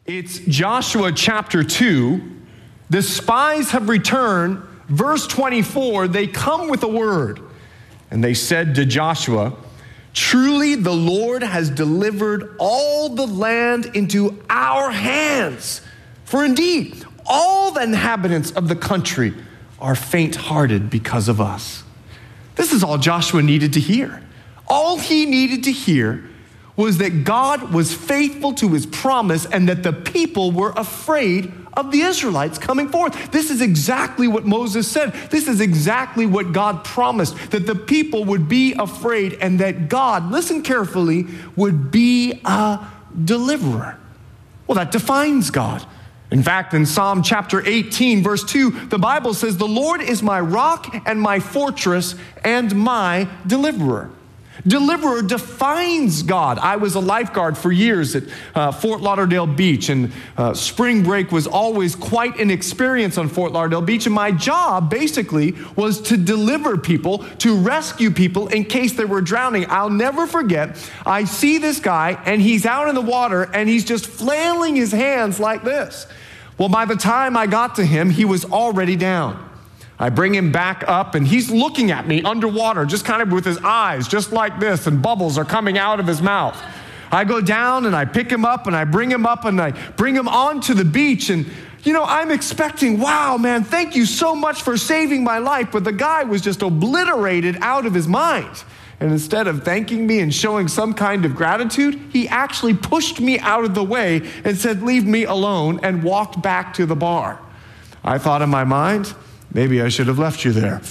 It's Joshua chapter 2. The spies have returned. Verse 24, they come with a word. And they said to Joshua, "Truly the Lord has delivered all the land into our hands. For indeed, all the inhabitants of the country are faint-hearted because of us." This is all Joshua needed to hear. All he needed to hear was that God was faithful to his promise and that the people were afraid of the Israelites coming forth. This is exactly what Moses said. This is exactly what God promised, that the people would be afraid and that God, listen carefully, would be a deliverer. Well, that defines God. In fact, in Psalm chapter 18, verse 2, the Bible says, "The Lord is my rock and my fortress and my deliverer." Deliverer defines God. I was a lifeguard for years at Fort Lauderdale Beach, and spring break was always quite an experience on Fort Lauderdale Beach. And my job basically was to deliver people, to rescue people in case they were drowning. I'll never forget, I see this guy, and he's out in the water, and he's just flailing his hands like this. Well, by the time I got to him, he was already down. I bring him back up, and he's looking at me underwater, just kind of with his eyes, just like this, and bubbles are coming out of his mouth. I go down, and I pick him up, and I bring him up, and I bring him onto the beach, and I'm expecting, wow, man, thank you so much for saving my life, but the guy was just obliterated out of his mind. And instead of thanking me and showing some kind of gratitude, he actually pushed me out of the way and said, "Leave me alone," and walked back to the bar. I thought in my mind, maybe I should have left you there.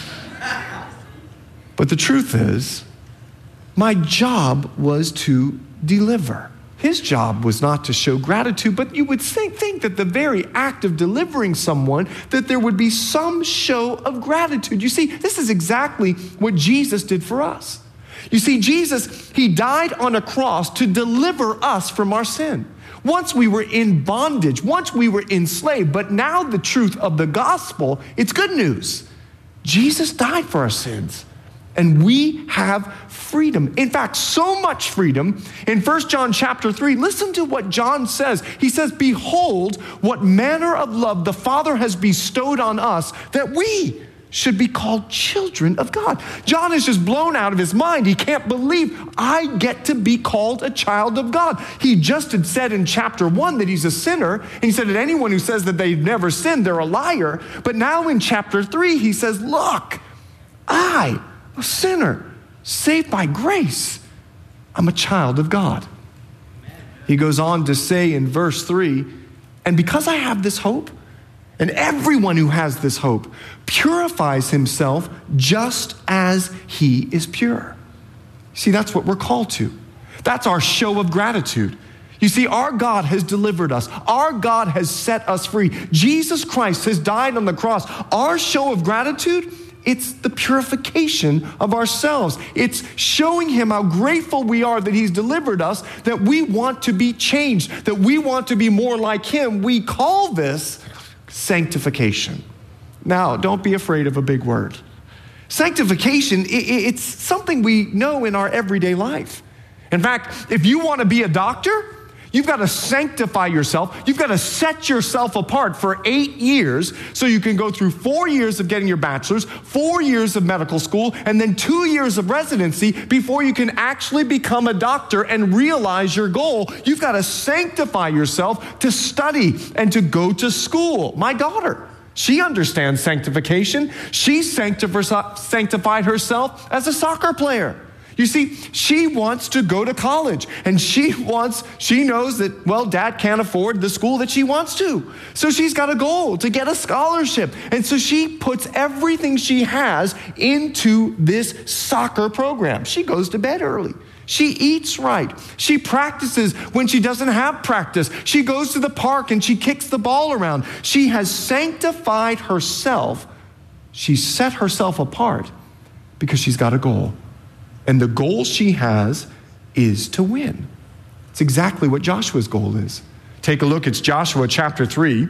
But the truth is, my job was to deliver. His job was not to show gratitude, but you would think that the very act of delivering someone, that there would be some show of gratitude. You see, this is exactly what Jesus did for us. You see, Jesus, he died on a cross to deliver us from our sin. Once we were in bondage, once we were enslaved, but now the truth of the gospel, it's good news. Jesus died for our sins, and we have freedom. In fact, so much freedom. In 1 John chapter 3, listen to what John says. He says, "Behold, what manner of love the Father has bestowed on us, that we should be called children of God." John is just blown out of his mind. He can't believe I get to be called a child of God. He just had said in chapter 1 that he's a sinner. And he said that anyone who says that they've never sinned, they're a liar. But now in chapter 3, he says, look, I, a sinner, saved by grace, I'm a child of God. He goes on to say in verse 3, "And because I have this hope, and everyone who has this hope purifies himself just as he is pure." See, that's what we're called to. That's our show of gratitude. You see, our God has delivered us. Our God has set us free. Jesus Christ has died on the cross. Our show of gratitude, it's the purification of ourselves. It's showing him how grateful we are that he's delivered us, that we want to be changed, that we want to be more like him. We call this sanctification. Now, don't be afraid of a big word. Sanctification, it's something we know in our everyday life. In fact, if you want to be a doctor, you've got to sanctify yourself. You've got to set yourself apart for 8 years so you can go through 4 years of getting your bachelor's, 4 years of medical school, and then 2 years of residency before you can actually become a doctor and realize your goal. You've got to sanctify yourself to study and to go to school. My daughter, she understands sanctification. She sanctified herself as a soccer player. You see, she wants to go to college, and she knows that, well, dad can't afford the school that she wants to. So she's got a goal to get a scholarship. And so she puts everything she has into this soccer program. She goes to bed early. She eats right. She practices when she doesn't have practice. She goes to the park and she kicks the ball around. She has sanctified herself. She set herself apart because she's got a goal. And the goal she has is to win. It's exactly what Joshua's goal is. Take a look. It's Joshua chapter 3.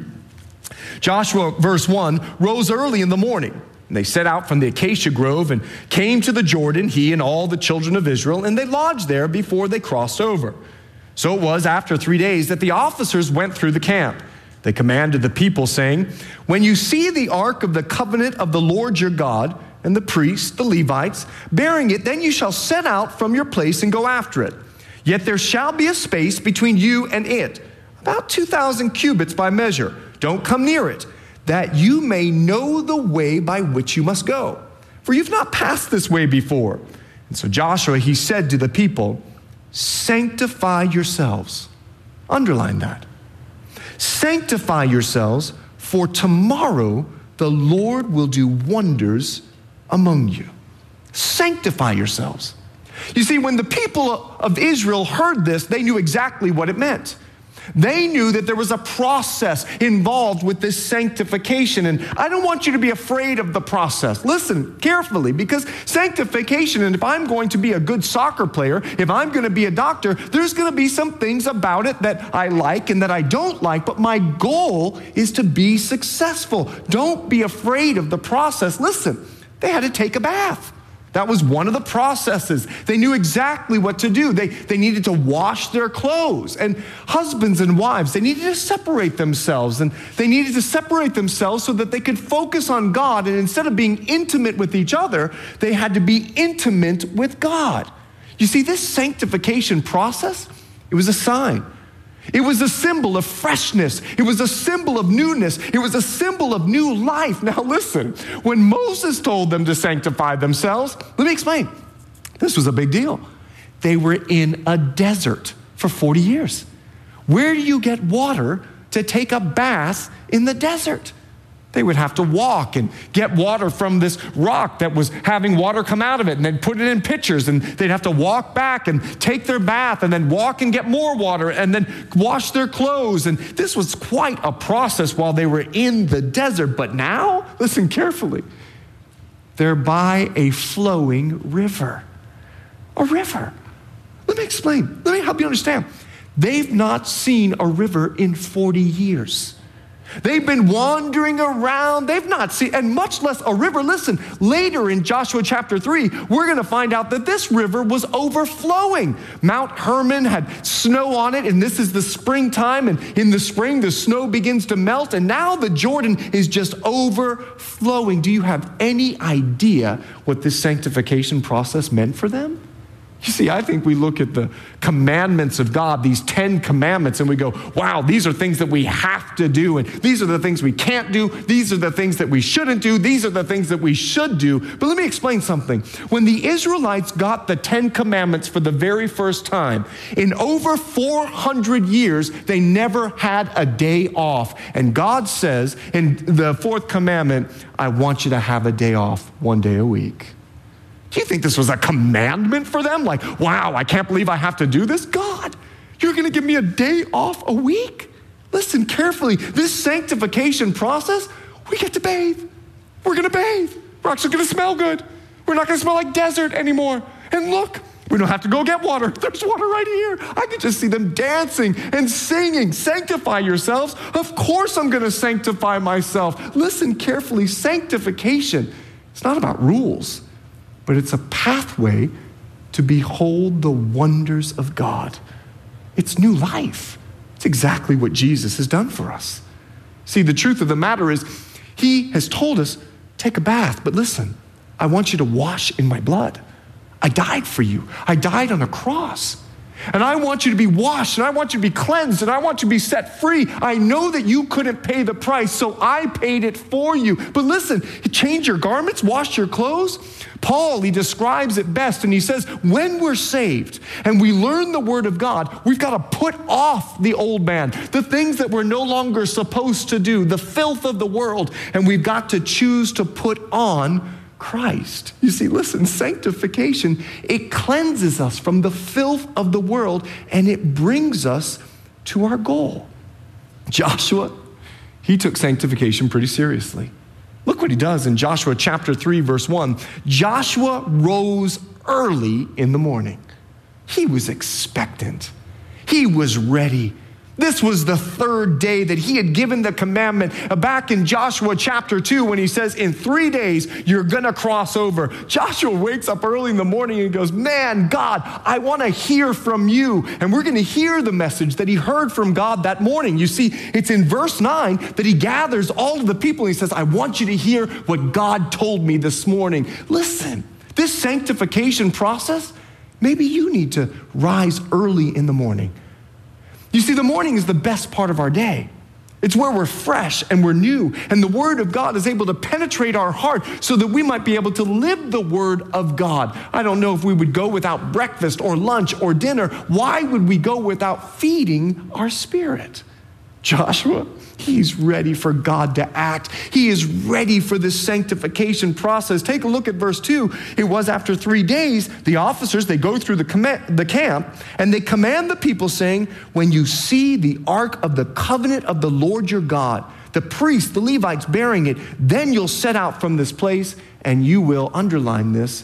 Joshua, verse 1, rose early in the morning. And they set out from the acacia grove and came to the Jordan, he and all the children of Israel, and they lodged there before they crossed over. So it was after 3 days that the officers went through the camp. They commanded the people, saying, when you see the ark of the covenant of the Lord your God, and the priests, the Levites, bearing it, then you shall set out from your place and go after it. Yet there shall be a space between you and it, about 2,000 cubits by measure. Don't come near it, that you may know the way by which you must go. For you've not passed this way before. And so Joshua, he said to the people, sanctify yourselves. Underline that. Sanctify yourselves, for tomorrow the Lord will do wonders among you. Sanctify yourselves. You see, when the people of Israel heard this, they knew exactly what it meant. They knew that there was a process involved with this sanctification. And I don't want you to be afraid of the process. Listen carefully, because sanctification, and if I'm going to be a good soccer player, if I'm going to be a doctor, there's going to be some things about it that I like and that I don't like, but my goal is to be successful. Don't be afraid of the process. Listen, they had to take a bath. That was one of the processes. They knew exactly what to do. They needed to wash their clothes. And husbands and wives, they needed to separate themselves. And they needed to separate themselves so that they could focus on God. And instead of being intimate with each other, they had to be intimate with God. You see, this sanctification process, it was a sign. It was a symbol of freshness. It was a symbol of newness. It was a symbol of new life. Now listen, when Moses told them to sanctify themselves, let me explain. This was a big deal. They were in a desert for 40 years. Where do you get water to take a bath in the desert? They would have to walk and get water from this rock that was having water come out of it, and then put it in pitchers, and they'd have to walk back and take their bath and then walk and get more water and then wash their clothes. And this was quite a process while they were in the desert. But now, listen carefully, they're by a flowing river. A river. Let me explain. Let me help you understand. They've not seen a river in 40 years. They've been wandering around. They've not seen, and much less a river. Listen, later in Joshua chapter 3, we're going to find out that this river was overflowing. Mount Hermon had snow on it, and this is the springtime, and in the spring, the snow begins to melt, and now the Jordan is just overflowing. Do you have any idea what this sanctification process meant for them? You see, I think we look at the commandments of God, these 10 commandments, and we go, wow, these are things that we have to do, and these are the things we can't do, these are the things that we shouldn't do, these are the things that we should do. But let me explain something. When the Israelites got the 10 commandments for the very first time, in over 400 years, they never had a day off. And God says in the fourth commandment, I want you to have a day off 1 day a week. Do you think this was a commandment for them? Like, wow, I can't believe I have to do this? God, you're going to give me a day off a week? Listen carefully. This sanctification process, we get to bathe. We're going to bathe. We're actually going to smell good. We're not going to smell like desert anymore. And look, we don't have to go get water. There's water right here. I can just see them dancing and singing. Sanctify yourselves. Of course I'm going to sanctify myself. Listen carefully. Sanctification, it's not about rules, but it's a pathway to behold the wonders of God. It's new life. It's exactly what Jesus has done for us. See, the truth of the matter is, he has told us, take a bath, but listen, I want you to wash in my blood. I died for you. I died on a cross. And I want you to be washed, and I want you to be cleansed, and I want you to be set free. I know that you couldn't pay the price, so I paid it for you. But listen, change your garments, wash your clothes. Paul, he describes it best, and he says, when we're saved and we learn the word of God, we've got to put off the old man, the things that we're no longer supposed to do, the filth of the world, and we've got to choose to put on Christ. You see, listen, sanctification, it cleanses us from the filth of the world, and it brings us to our goal. Joshua, he took sanctification pretty seriously. Look what he does in Joshua chapter 3, verse 1. Joshua rose early in the morning. He was expectant. He was ready. This was the third day that he had given the commandment back in Joshua chapter 2 when he says, in 3 days, you're going to cross over. Joshua wakes up early in the morning and goes, man, God, I want to hear from you. And we're going to hear the message that he heard from God that morning. You see, it's in verse 9 that he gathers all of the people and he says, I want you to hear what God told me this morning. Listen, this sanctification process, maybe you need to rise early in the morning. You see, the morning is the best part of our day. It's where we're fresh and we're new, and the Word of God is able to penetrate our heart so that we might be able to live the Word of God. I don't know if we would go without breakfast or lunch or dinner. Why would we go without feeding our spirit? Joshua, he's ready for God to act. He is ready for this sanctification process. Take a look at verse 2. It was after 3 days, the officers, they go through the camp, and they command the people saying, when you see the ark of the covenant of the Lord your God, the priests, the Levites bearing it, then you'll set out from this place and you will, underline this,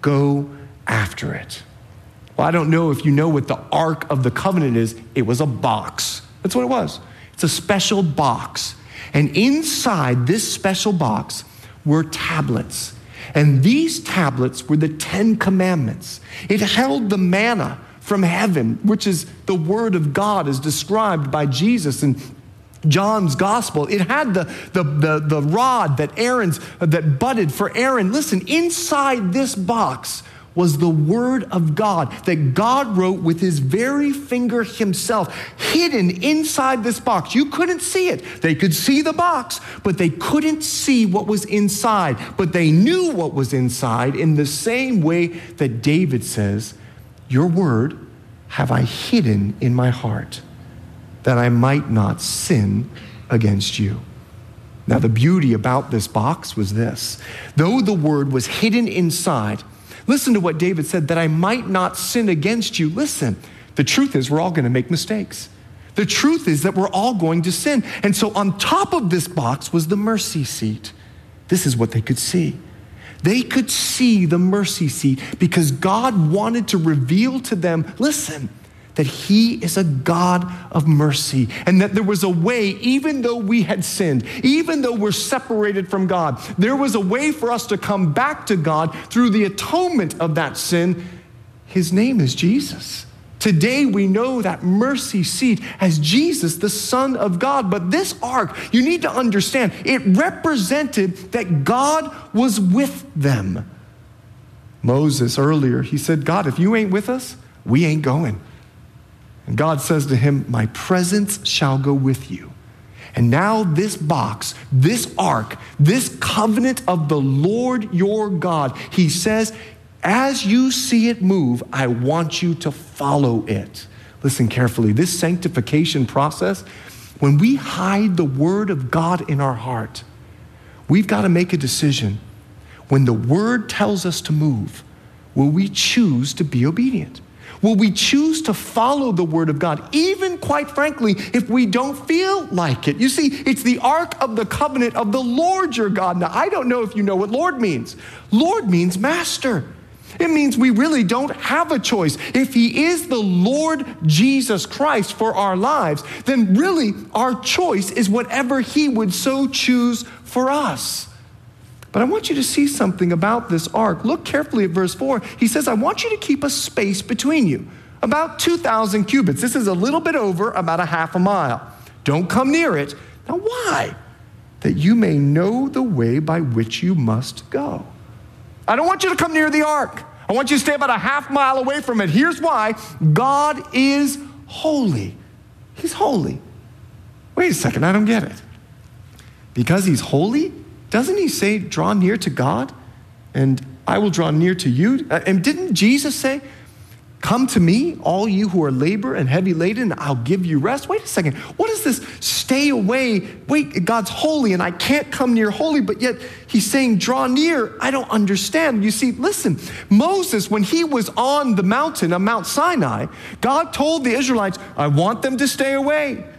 go after it. Well, I don't know if you know what the ark of the covenant is. It was a box. That's what it was. It's a special box. And inside this special box were tablets. And these tablets were the 10 commandments. It held the manna from heaven, which is the word of God as described by Jesus in John's gospel. It had the rod that budded for Aaron. Listen, inside this box was the word of God that God wrote with his very finger himself, hidden inside this box. You couldn't see it. They could see the box, but they couldn't see what was inside. But they knew what was inside in the same way that David says, your word have I hidden in my heart, that I might not sin against you. Now, the beauty about this box was this. Though the word was hidden inside, listen to what David said, that I might not sin against you. Listen, the truth is we're all going to make mistakes. The truth is that we're all going to sin. And so on top of this box was the mercy seat. This is what they could see. They could see the mercy seat because God wanted to reveal to them, listen, that he is a God of mercy and that there was a way, even though we had sinned, even though we're separated from God, there was a way for us to come back to God through the atonement of that sin. His name is Jesus. Today we know that mercy seat as Jesus, the Son of God. But this ark, you need to understand, it represented that God was with them. Moses earlier, he said, God, if you ain't with us, we ain't going. And God says to him, my presence shall go with you. And now this box, this ark, this covenant of the Lord your God, he says, as you see it move, I want you to follow it. Listen carefully. This sanctification process, when we hide the word of God in our heart, we've got to make a decision. When the word tells us to move, will we choose to be obedient? Will we choose to follow the word of God, even, quite frankly, if we don't feel like it? You see, it's the ark of the covenant of the Lord your God. Now, I don't know if you know what Lord means. Lord means master. It means we really don't have a choice. If he is the Lord Jesus Christ for our lives, then really our choice is whatever he would so choose for us. But I want you to see something about this ark. Look carefully at verse 4. He says, I want you to keep a space between you, about 2,000 cubits. This is a little bit over about a half a mile. Don't come near it. Now, why? That you may know the way by which you must go. I don't want you to come near the ark. I want you to stay about a half mile away from it. Here's why. God is holy. He's holy. Wait a second, I don't get it. Because he's holy? Doesn't he say, draw near to God and I will draw near to you? And didn't Jesus say, come to me, all you who are labor and heavy laden, and I'll give you rest? Wait a second. What is this stay away? Wait, God's holy and I can't come near holy, but yet he's saying draw near. I don't understand. You see, listen, Moses, when he was on the mountain of Mount Sinai, God told the Israelites, I want them to stay away.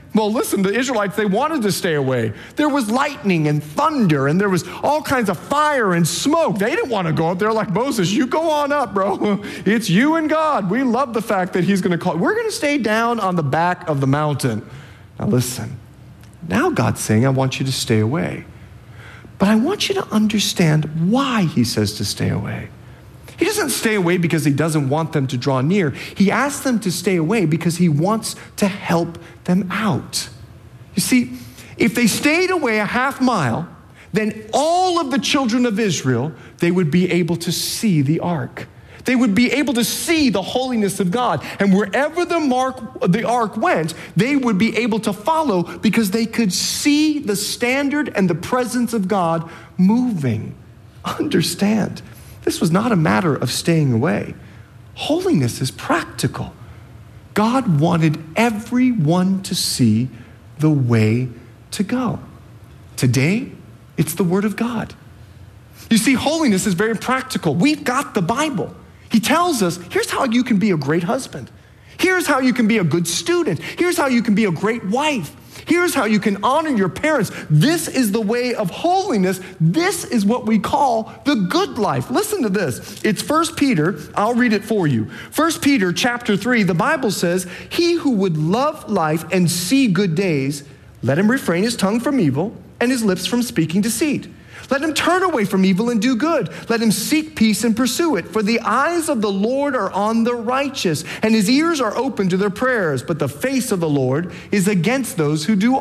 Well, listen, the Israelites, they wanted to stay away. There was lightning and thunder, and there was all kinds of fire and smoke. They didn't want to go up there like Moses. You go on up, bro. It's you and God. We love the fact that he's going to call. We're going to stay down on the back of the mountain. Now listen, now God's saying, I want you to stay away. But I want you to understand why he says to stay away. He doesn't stay away because he doesn't want them to draw near. He asks them to stay away because he wants to help them out. You see, if they stayed away a half mile, then all of the children of Israel, they would be able to see the ark. They would be able to see the holiness of God. And wherever the ark went, they would be able to follow because they could see the standard and the presence of God moving. Understand, this was not a matter of staying away. Holiness is practical. God wanted everyone to see the way to go. Today, it's the Word of God. You see, holiness is very practical. We've got the Bible. He tells us, here's how you can be a great husband. Here's how you can be a good student. Here's how you can be a great wife. Here's how you can honor your parents. This is the way of holiness. This is what we call the good life. Listen to this. It's 1 Peter. I'll read it for you. 1 Peter chapter 3, the Bible says, he who would love life and see good days, let him refrain his tongue from evil and his lips from speaking deceit. Let him turn away from evil and do good. Let him seek peace and pursue it. For the eyes of the Lord are on the righteous, and his ears are open to their prayers. But the face of the Lord is against those who do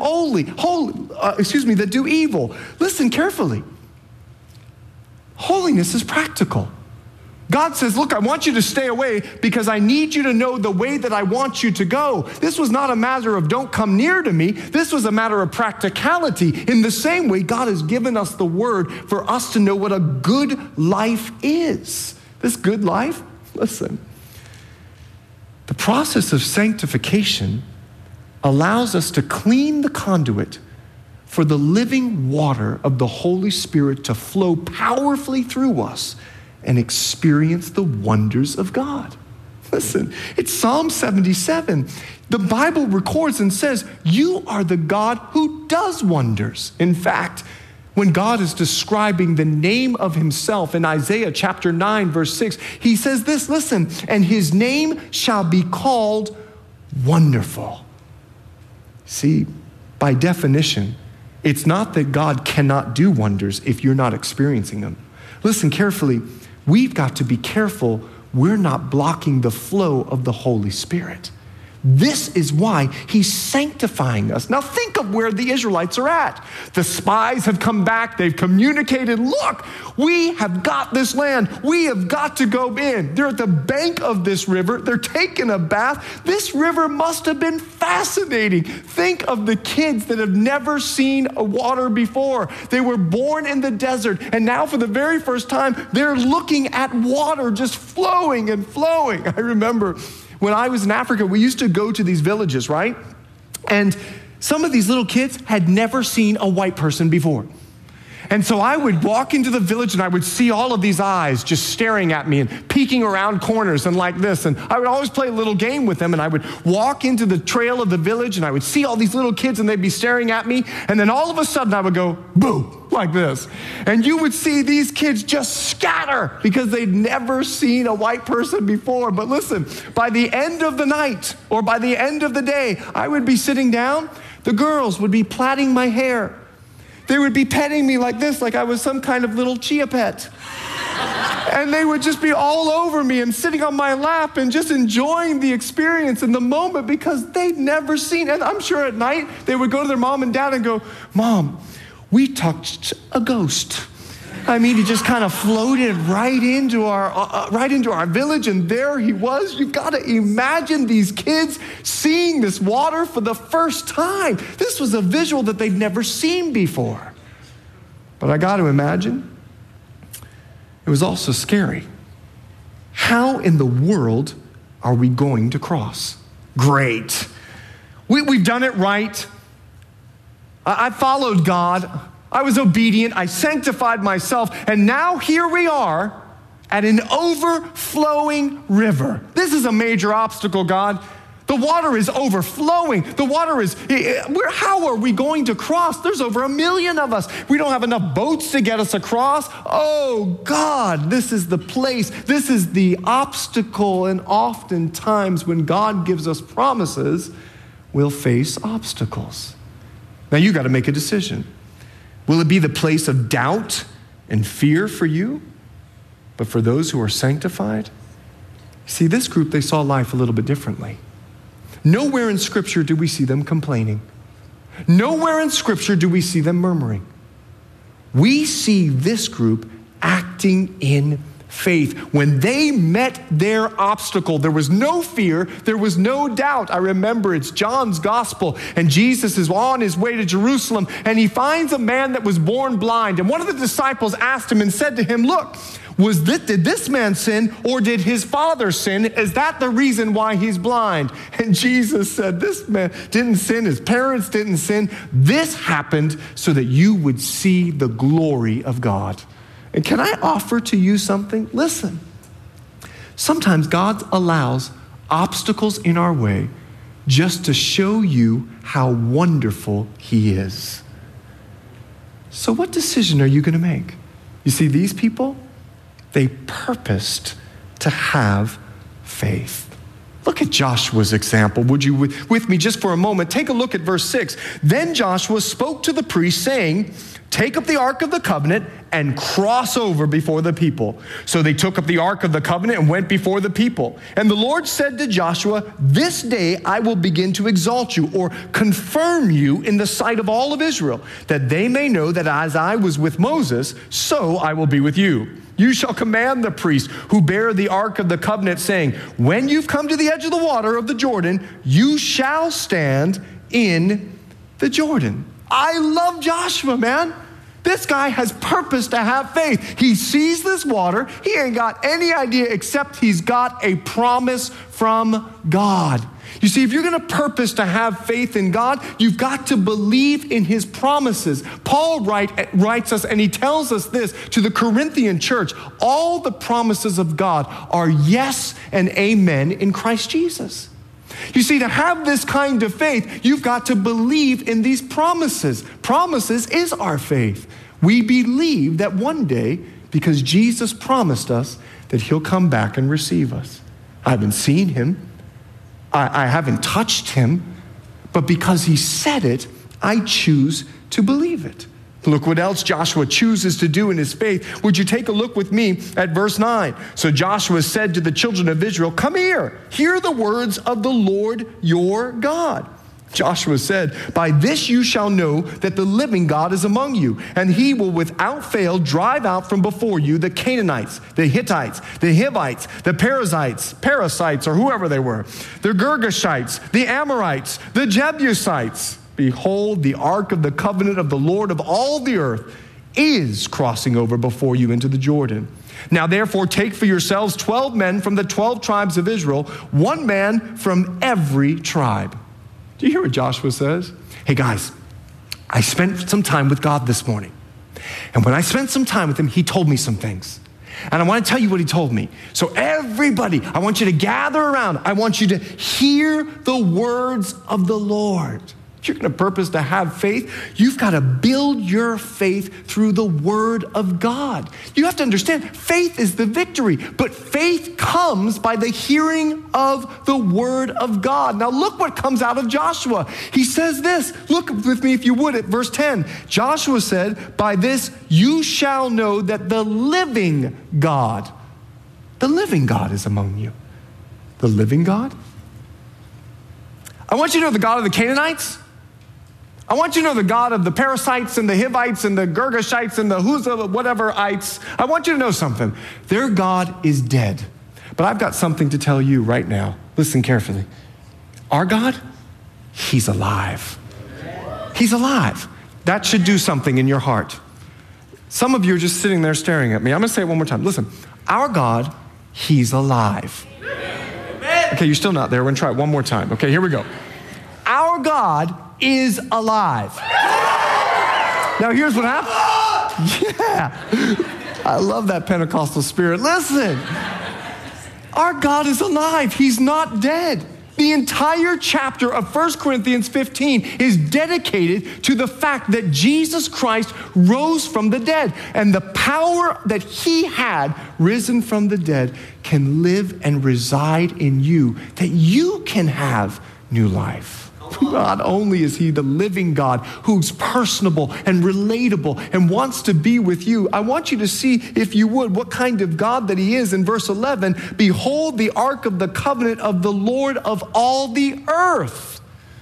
that do evil. Listen carefully. Holiness is practical. God says, look, I want you to stay away because I need you to know the way that I want you to go. This was not a matter of don't come near to me. This was a matter of practicality. In the same way, God has given us the word for us to know what a good life is. This good life, listen, the process of sanctification allows us to clean the conduit for the living water of the Holy Spirit to flow powerfully through us and experience the wonders of God. Listen, it's Psalm 77. The Bible records and says, you are the God who does wonders. In fact, when God is describing the name of himself in Isaiah chapter 9, verse 6, he says this, listen, and his name shall be called Wonderful. See, by definition, it's not that God cannot do wonders if you're not experiencing them. Listen carefully. We've got to be careful we're not blocking the flow of the Holy Spirit. This is why he's sanctifying us. Now think of where the Israelites are at. The spies have come back. They've communicated, look, we have got this land. We have got to go in. They're at the bank of this river. They're taking a bath. This river must have been fascinating. Think of the kids that have never seen a water before. They were born in the desert, and now for the very first time, they're looking at water just flowing and flowing. I remember when I was in Africa, we used to go to these villages, right? And some of these little kids had never seen a white person before. And so I would walk into the village and I would see all of these eyes just staring at me and peeking around corners and like this. And I would always play a little game with them, and I would walk into the trail of the village and I would see all these little kids and they'd be staring at me. And then all of a sudden I would go, boo, like this. And you would see these kids just scatter because they'd never seen a white person before. But listen, by the end of the night or by the end of the day, I would be sitting down. The girls would be plaiting my hair. They would be petting me like this, like I was some kind of little chia pet. And they would just be all over me and sitting on my lap and just enjoying the experience in the moment because they'd never seen it. And I'm sure at night they would go to their mom and dad and go, Mom, we touched a ghost. I mean, he just kind of floated right into our village, and there he was. You've got to imagine these kids seeing this water for the first time. This was a visual that they'd never seen before. But I got to imagine, it was also scary. How in the world are we going to cross? Great. We've done it right. I followed God. I was obedient. I sanctified myself. And now here we are at an overflowing river. This is a major obstacle, God. The water is overflowing. The water is, how are we going to cross? There's over 1 million of us. We don't have enough boats to get us across. Oh God, this is the place. This is the obstacle. And oftentimes when God gives us promises, we'll face obstacles. Now you got to make a decision. Will it be the place of doubt and fear for you? But for those who are sanctified, see, this group, they saw life a little bit differently. Nowhere in Scripture do we see them complaining. Nowhere in Scripture do we see them murmuring. We see this group acting in faith. When they met their obstacle, there was no fear, there was no doubt. I remember it's John's gospel, and Jesus is on his way to Jerusalem, and he finds a man that was born blind. And one of the disciples asked him and said to him, look, did this man sin or did his father sin? Is that the reason why he's blind? And Jesus said, this man didn't sin. His parents didn't sin. This happened so that you would see the glory of God. And can I offer to you something? Listen, sometimes God allows obstacles in our way just to show you how wonderful he is. So what decision are you going to make? You see, these people, they purposed to have faith. Look at Joshua's example. Would you, with me just for a moment, take a look at verse 6. Then Joshua spoke to the priests, saying, take up the Ark of the Covenant and cross over before the people. So they took up the Ark of the Covenant and went before the people. And the Lord said to Joshua, this day I will begin to exalt you or confirm you in the sight of all of Israel, that they may know that as I was with Moses, so I will be with you. You shall command the priests who bear the Ark of the Covenant, saying, when you've come to the edge of the water of the Jordan, you shall stand in the Jordan. I love Joshua, man. This guy has purpose to have faith. He sees this water. He ain't got any idea except he's got a promise from God. You see, if you're going to purpose to have faith in God, you've got to believe in his promises. Paul writes us, and he tells us this to the Corinthian church. All the promises of God are yes and amen in Christ Jesus. You see, to have this kind of faith, you've got to believe in these promises. Promises is our faith. We believe that one day, because Jesus promised us that he'll come back and receive us. I haven't seen him. I haven't touched him. But because he said it, I choose to believe it. Look what else Joshua chooses to do in his faith. Would you take a look with me at verse 9? So Joshua said to the children of Israel, come here, hear the words of the Lord your God. Joshua said, by this you shall know that the living God is among you, and he will without fail drive out from before you the Canaanites, the Hittites, the Hivites, the Perizzites, or whoever they were, the Girgashites, the Amorites, the Jebusites. Behold, the ark of the covenant of the Lord of all the earth is crossing over before you into the Jordan. Now therefore take for yourselves 12 men from the 12 tribes of Israel, one man from every tribe. Do you hear what Joshua says? Hey guys, I spent some time with God this morning. And when I spent some time with him, he told me some things. And I want to tell you what he told me. So everybody, I want you to gather around. I want you to hear the words of the Lord. If you're going to purpose to have faith, you've got to build your faith through the word of God. You have to understand, faith is the victory, but faith comes by the hearing of the word of God. Now look what comes out of Joshua. He says this, look with me if you would at verse 10. Joshua said, by this you shall know that the living God is among you. The living God? I want you to know the God of the Canaanites. I want you to know the God of the Perizzites and the Hivites and the Girgashites and the whateverites. I want you to know something. Their God is dead. But I've got something to tell you right now. Listen carefully. Our God, he's alive. He's alive. That should do something in your heart. Some of you are just sitting there staring at me. I'm going to say it one more time. Listen, our God, he's alive. Okay, you're still not there. We're going to try it one more time. Okay, here we go. Our God is alive. Now here's what happened. Yeah. I love that Pentecostal spirit. Listen. Our God is alive. He's not dead. The entire chapter of 1 Corinthians 15 is dedicated to the fact that Jesus Christ rose from the dead, and the power that he had risen from the dead can live and reside in you, that you can have new life. Not only is he the living God who's personable and relatable and wants to be with you, I want you to see, if you would, what kind of God that he is. In verse 11, behold the ark of the covenant of the Lord of all the earth.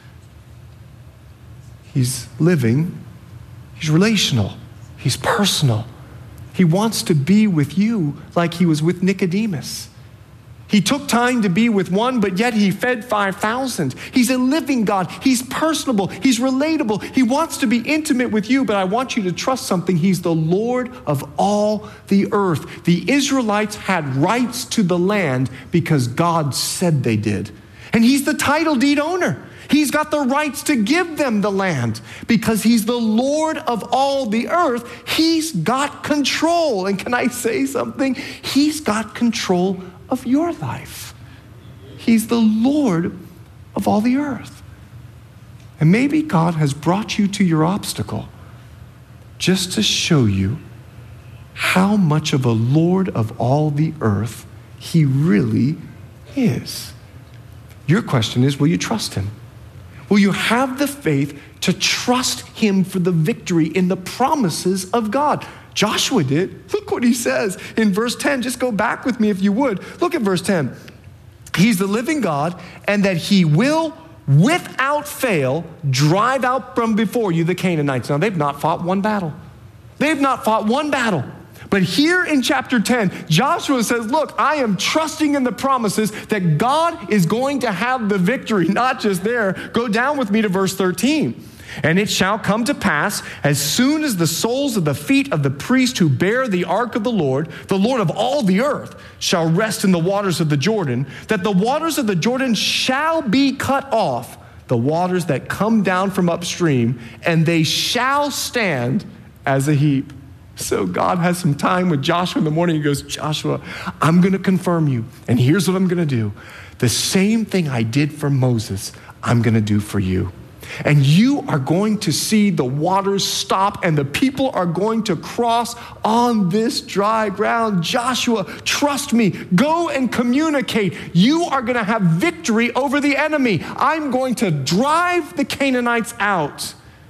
He's living, he's relational, he's personal. He wants to be with you like he was with Nicodemus. He took time to be with one, but yet he fed 5,000. He's a living God. He's personable. He's relatable. He wants to be intimate with you, but I want you to trust something. He's the Lord of all the earth. The Israelites had rights to the land because God said they did. And he's the title deed owner. He's got the rights to give them the land because he's the Lord of all the earth. He's got control. And can I say something? He's got control of your life. He's the Lord of all the earth. And maybe God has brought you to your obstacle just to show you how much of a Lord of all the earth he really is. Your question is, will you trust him? Will you have the faith to trust him for the victory in the promises of God? Joshua did. Look what he says in verse 10. Just go back with me if you would. Look at verse 10. He's the living God, and that he will, without fail, drive out from before you the Canaanites. Now, they've not fought one battle. They've not fought one battle. But here in chapter 10, Joshua says, look, I am trusting in the promises that God is going to have the victory, not just there. Go down with me to verse 13. And it shall come to pass, as soon as the soles of the feet of the priest who bear the ark of the Lord of all the earth, shall rest in the waters of the Jordan, that the waters of the Jordan shall be cut off, the waters that come down from upstream, and they shall stand as a heap. So God has some time with Joshua in the morning. He goes, Joshua, I'm going to confirm you. And here's what I'm going to do. The same thing I did for Moses, I'm going to do for you. And you are going to see the waters stop and the people are going to cross on this dry ground. Joshua, trust me, go and communicate. You are going to have victory over the enemy. I'm going to drive the Canaanites out.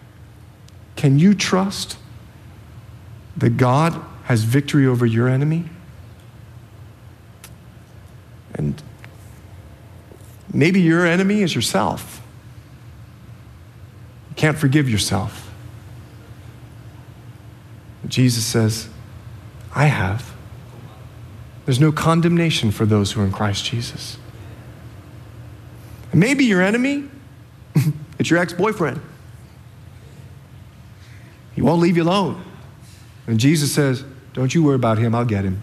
Can you trust that God has victory over your enemy? And maybe your enemy is yourself. You can't forgive yourself. Jesus says, I have. There's no condemnation for those who are in Christ Jesus. And maybe your enemy, it's your ex-boyfriend. He won't leave you alone. And Jesus says, don't you worry about him, I'll get him.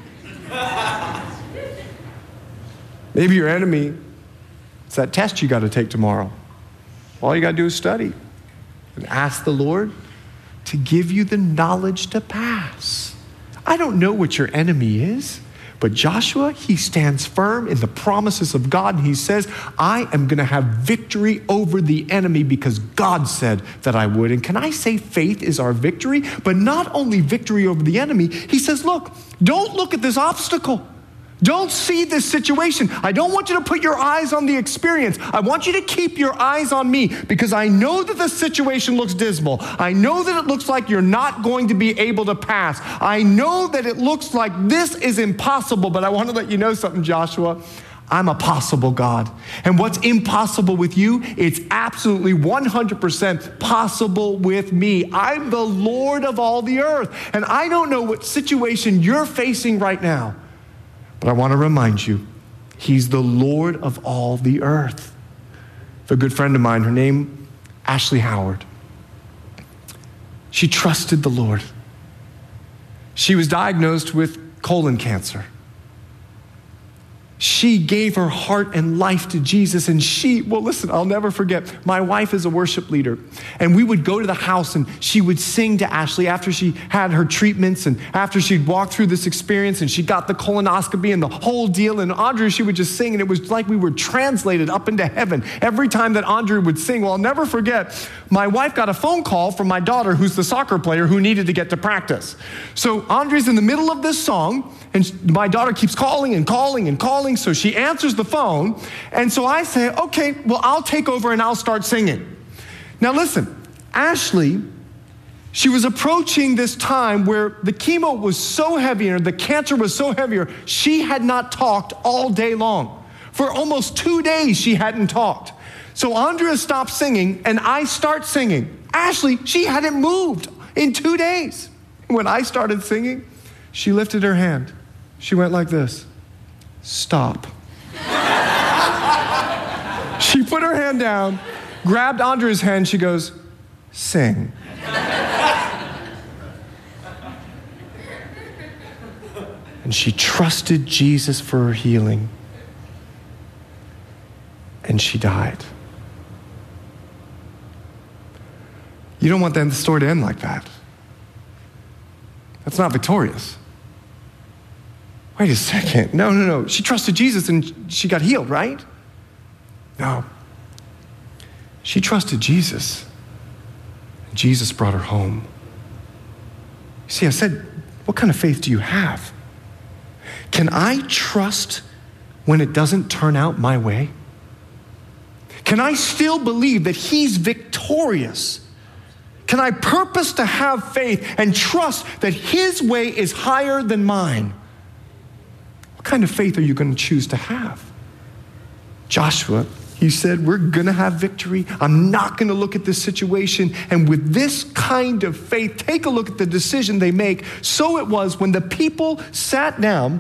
Maybe your enemy, it's that test you got to take tomorrow. All you got to do is study and ask the Lord to give you the knowledge to pass. I don't know what your enemy is, but Joshua, he stands firm in the promises of God, and he says, I am going to have victory over the enemy because God said that I would. And can I say faith is our victory? But not only victory over the enemy, he says, look, don't look at this obstacle. Don't see this situation. I don't want you to put your eyes on the experience. I want you to keep your eyes on me because I know that the situation looks dismal. I know that it looks like you're not going to be able to pass. I know that it looks like this is impossible, but I want to let you know something, Joshua. I'm a possible God. And what's impossible with you, it's absolutely 100% possible with me. I'm the Lord of all the earth. And I don't know what situation you're facing right now. But I want to remind you, he's the Lord of all the earth. A good friend of mine, her name, Ashley Howard. She trusted the Lord. She was diagnosed with colon cancer. She gave her heart and life to Jesus. And listen, I'll never forget, my wife is a worship leader. And we would go to the house and she would sing to Ashley after she had her treatments and after she'd walked through this experience and she got the colonoscopy and the whole deal. And Audrey, she would just sing and it was like we were translated up into heaven every time that Audrey would sing. Well, I'll never forget, my wife got a phone call from my daughter, who's the soccer player who needed to get to practice. So Audrey's in the middle of this song and my daughter keeps calling and calling and calling. So she answers the phone. And so I say, okay, well, I'll take over and I'll start singing. Now listen, Ashley, she was approaching this time where the chemo was so heavy and the cancer was so heavier, she had not talked all day long. For almost 2 days, she hadn't talked. So Andrea stopped singing and I start singing. Ashley, she hadn't moved in 2 days. When I started singing, she lifted her hand. She went like this. Stop. She put her hand down, grabbed Andrea's hand. She goes, sing. And she trusted Jesus for her healing. And she died. You don't want the story to end like that. That's not victorious. Wait a second. No. She trusted Jesus and she got healed, right? No. She trusted Jesus. And Jesus brought her home. You see, I said, what kind of faith do you have? Can I trust when it doesn't turn out my way? Can I still believe that He's victorious? Can I purpose to have faith and trust that His way is higher than mine? What kind of faith are you going to choose to have? Joshua, he said, we're going to have victory. I'm not going to look at this situation. And with this kind of faith, take a look at the decision they make. So it was when the people set out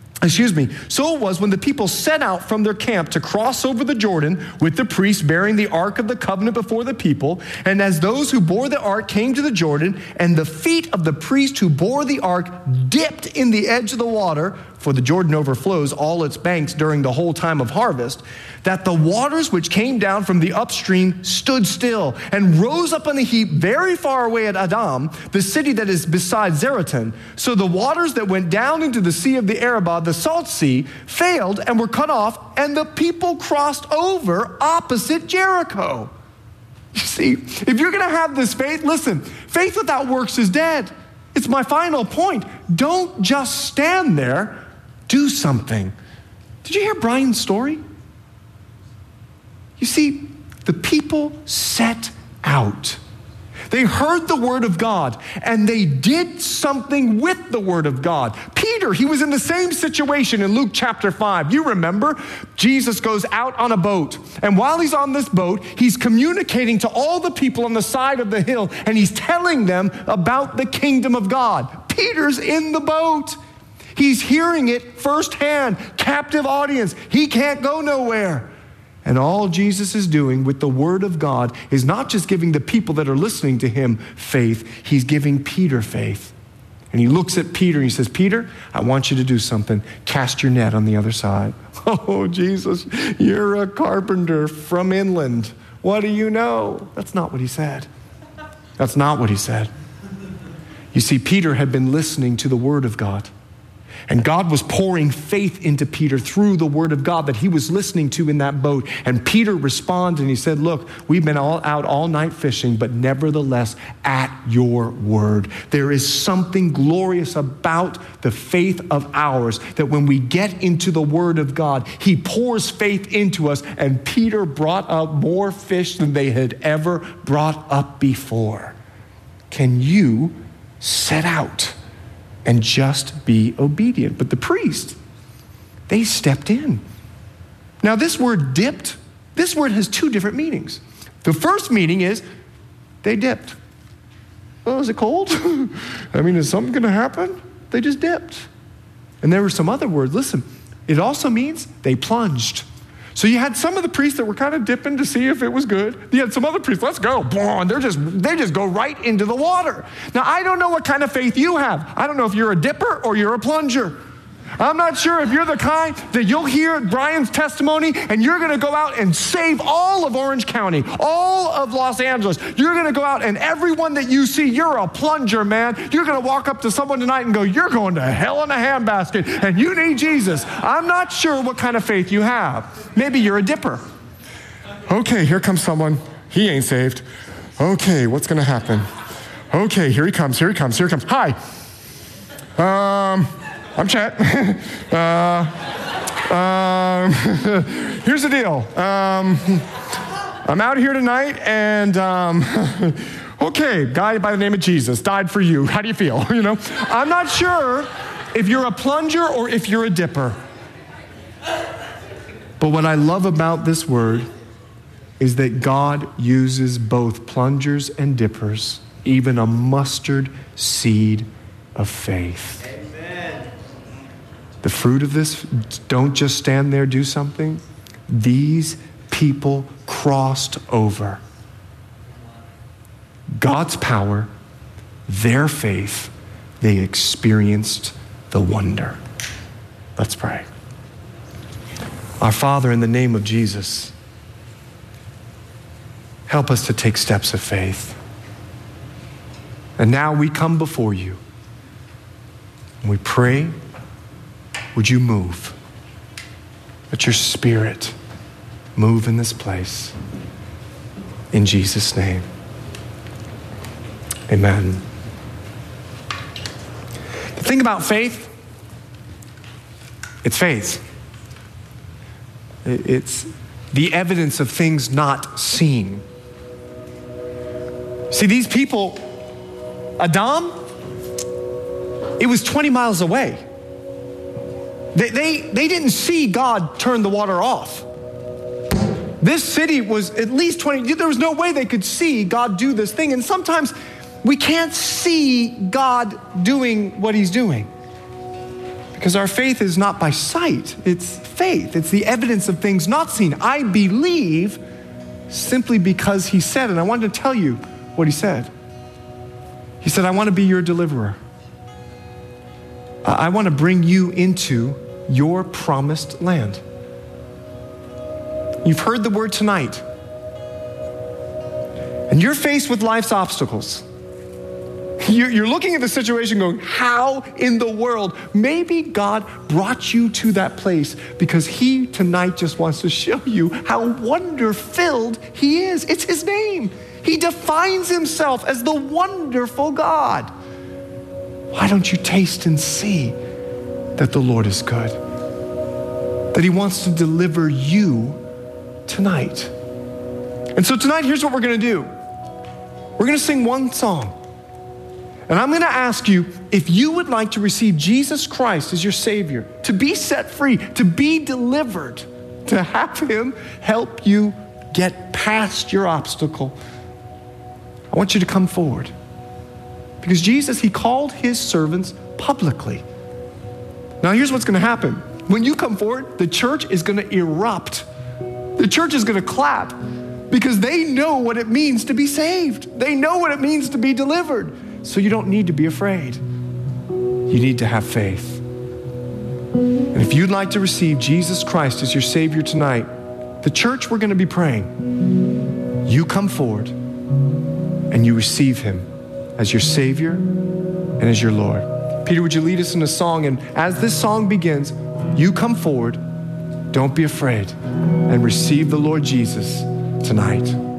from their camp to cross over the Jordan with the priest bearing the ark of the covenant before the people. And as those who bore the ark came to the Jordan, and the feet of the priest who bore the ark dipped in the edge of the water, for the Jordan overflows all its banks during the whole time of harvest, that the waters which came down from the upstream stood still and rose up in a heap very far away at Adam, the city that is beside Zaretan. So the waters that went down into the sea of the Arabah, the salt sea, failed and were cut off, and the people crossed over opposite Jericho. You see, if you're going to have this faith, listen, faith without works is dead. It's my final point. Don't just stand there. Do something. Did you hear Brian's story? You see, the people set out. They heard the word of God and they did something with the word of God. Peter, he was in the same situation in Luke chapter 5. You remember, Jesus goes out on a boat. And while he's on this boat, he's communicating to all the people on the side of the hill and he's telling them about the kingdom of God. Peter's in the boat. He's hearing it firsthand, captive audience. He can't go nowhere. And all Jesus is doing with the word of God is not just giving the people that are listening to him faith, he's giving Peter faith. And he looks at Peter and he says, Peter, I want you to do something. Cast your net on the other side. Oh, Jesus, you're a carpenter from inland. What do you know? That's not what he said. That's not what he said. You see, Peter had been listening to the word of God. And God was pouring faith into Peter through the word of God that he was listening to in that boat. And Peter responded and he said, look, we've been out all night fishing, but nevertheless, at your word. There is something glorious about the faith of ours that when we get into the word of God, he pours faith into us. And Peter brought up more fish than they had ever brought up before. Can you set out and just be obedient? But the priest, they stepped in. Now this word dipped, this word has two different meanings. The first meaning is they dipped. Oh, is it cold? I mean, is something gonna happen? They just dipped. And there were some other words. Listen, it also means they plunged. So you had some of the priests that were kind of dipping to see if it was good. You had some other priests, let's go. And they just go right into the water. Now, I don't know what kind of faith you have. I don't know if you're a dipper or you're a plunger. I'm not sure if you're the kind that you'll hear Brian's testimony and you're going to go out and save all of Orange County, all of Los Angeles. You're going to go out and everyone that you see, you're a plunger, man. You're going to walk up to someone tonight and go, you're going to hell in a handbasket and you need Jesus. I'm not sure what kind of faith you have. Maybe you're a dipper. Okay, here comes someone. He ain't saved. Okay, what's going to happen? Okay, here he comes. Hi. I'm Chet. Here's the deal. I'm out here tonight and, okay, guy by the name of Jesus died for you. How do you feel? I'm not sure if you're a plunger or if you're a dipper. But what I love about this word is that God uses both plungers and dippers, even a mustard seed of faith. Amen. The fruit of this, don't just stand there, do something. These people crossed over. God's power, their faith, they experienced the wonder. Let's pray. Our Father, in the name of Jesus, help us to take steps of faith. And now we come before you. And we pray, would you move? Let your Spirit move in this place. In Jesus' name. Amen. The thing about faith, it's faith. It's the evidence of things not seen. See, these people, Adam, it was 20 miles away. They didn't see God turn the water off. This city was at least 20, there was no way they could see God do this thing. And sometimes we can't see God doing what he's doing. Because our faith is not by sight, it's faith. It's the evidence of things not seen. I believe simply because he said, and I wanted to tell you what he said. He said, I want to be your deliverer. I want to bring you into your promised land. You've heard the word tonight. And you're faced with life's obstacles. You're looking at the situation going, how in the world? Maybe God brought you to that place because he tonight just wants to show you how wonder-filled he is. It's his name. He defines himself as the wonderful God. Why don't you taste and see that the Lord is good? That he wants to deliver you tonight. And so tonight, here's what we're going to do. We're going to sing one song. And I'm going to ask you if you would like to receive Jesus Christ as your Savior, to be set free, to be delivered, to have him help you get past your obstacle. I want you to come forward. Because Jesus, he called his servants publicly. Now here's what's going to happen. When you come forward, the church is going to erupt. The church is going to clap because they know what it means to be saved. They know what it means to be delivered. So you don't need to be afraid. You need to have faith. And if you'd like to receive Jesus Christ as your Savior tonight, the church, we're going to be praying. You come forward and you receive him as your Savior and as your Lord. Peter, would you lead us in a song? And as this song begins, you come forward, don't be afraid, and receive the Lord Jesus tonight.